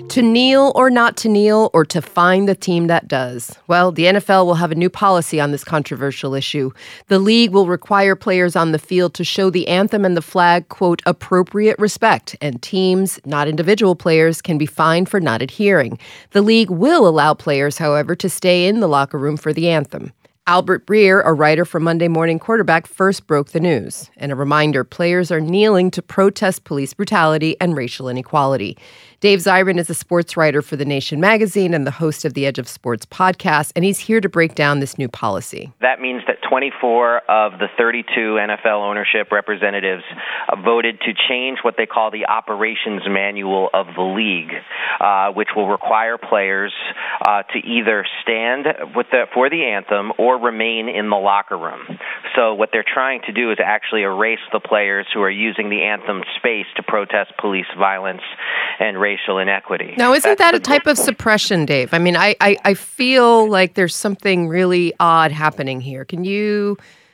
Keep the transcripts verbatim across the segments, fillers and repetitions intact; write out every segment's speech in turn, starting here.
To kneel or not to kneel, or to find the team that does? Well, the N F L will have a new policy on this controversial issue. The league will require players on the field to show the anthem and the flag, quote, appropriate respect, and teams, not individual players, can be fined for not adhering. The league will allow players, however, to stay in the locker room for the anthem. Albert Breer, a writer for Monday Morning Quarterback, first broke the news. And a reminder, players are kneeling to protest police brutality and racial inequality. Dave Zirin is a sports writer for The Nation magazine and the host of the Edge of Sports podcast, and he's here to break down this new policy. That means that twenty-four of the thirty-two N F L ownership representatives uh, voted to change what they call the operations manual of the league, uh, which will require players uh, to either stand with the, for the anthem or remain in the locker room. So what they're trying to do is actually erase the players who are using the anthem space to protest police violence and racial inequity. Now, isn't That's that a type of suppression, Dave? I mean, I, I, I feel like there's something really odd happening here. Can you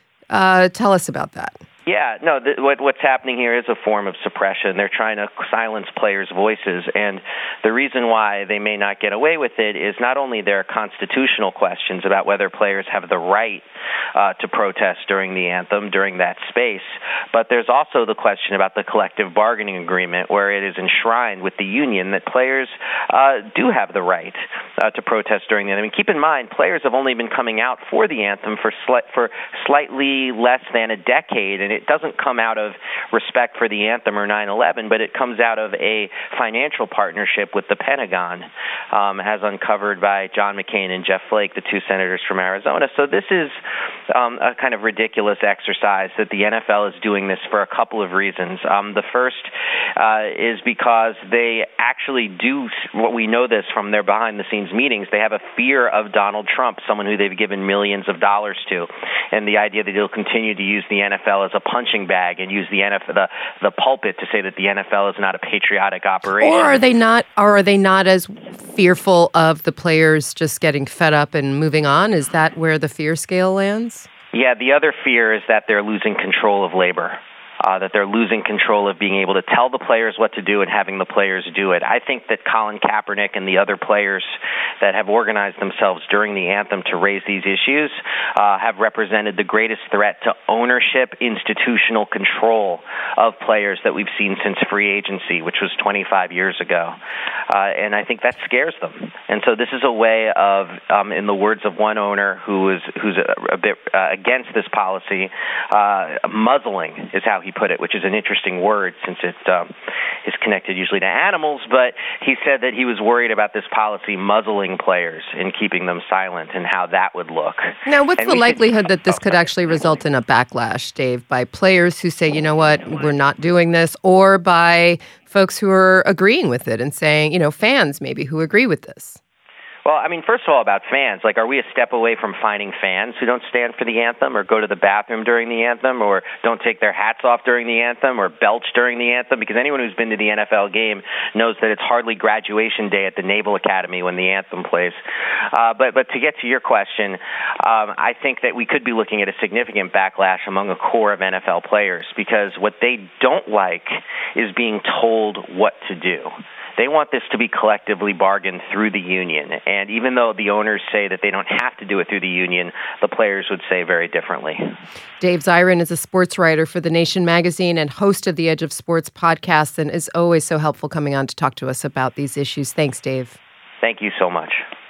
uh, tell us about that? Yeah, no, th- what, what's happening here is a form of suppression. They're trying to silence players' voices, and the reason why they may not get away with it is not only there are constitutional questions about whether players have the right uh, to protest during the anthem, during that space, but there's also the question about the collective bargaining agreement, where it is enshrined with the union that players uh, do have the right uh, to protest during the anthem. I mean, keep in mind, players have only been coming out for the anthem for, sli- for slightly less than a decade, and it doesn't come out of respect for the anthem or nine eleven, but it comes out of a financial partnership with the Pentagon, um, as uncovered by John McCain and Jeff Flake, the two senators from Arizona. So this is um, a kind of ridiculous exercise that the N F L is doing this for a couple of reasons. Um, the first uh, is because they actually do, what we know this from their behind-the-scenes meetings, they have a fear of Donald Trump, someone who they've given millions of dollars to, and the idea that he'll continue to use the N F L as a punching bag and use the N F L, the, the pulpit to say that the N F L is not a patriotic operation. Or are they not? Or are they not as fearful of the players just getting fed up and moving on? Is that where the fear scale lands? Yeah, the other fear is that they're losing control of labor. Uh, that they're losing control of being able to tell the players what to do and having the players do it. I think that Colin Kaepernick and the other players that have organized themselves during the anthem to raise these issues uh, have represented the greatest threat to ownership, institutional control of players that we've seen since free agency, which was twenty-five years ago. Uh, and I think that scares them. And so this is a way of, um, in the words of one owner who is who's a, a bit uh, against this policy, uh, muzzling is how he put it, which is an interesting word since it um, is connected usually to animals, but he said that he was worried about this policy muzzling players and keeping them silent and how that would look. Now, what's and the likelihood should, that this could actually result in a backlash, Dave, by players who say, you know what, we're not doing this, or by folks who are agreeing with it and saying, you know, fans maybe who agree with this? Well, I mean, first of all, about fans, like, are we a step away from finding fans who don't stand for the anthem or go to the bathroom during the anthem or don't take their hats off during the anthem or belch during the anthem? Because anyone who's been to the N F L game knows that it's hardly graduation day at the Naval Academy when the anthem plays. Uh, but, but to get to your question, um, I think that we could be looking at a significant backlash among a core of N F L players because what they don't like is being told what to do. They want this to be collectively bargained through the union. And even though the owners say that they don't have to do it through the union, the players would say very differently. Dave Zirin is a sports writer for The Nation magazine and host of the Edge of Sports podcast and is always so helpful coming on to talk to us about these issues. Thanks, Dave. Thank you so much.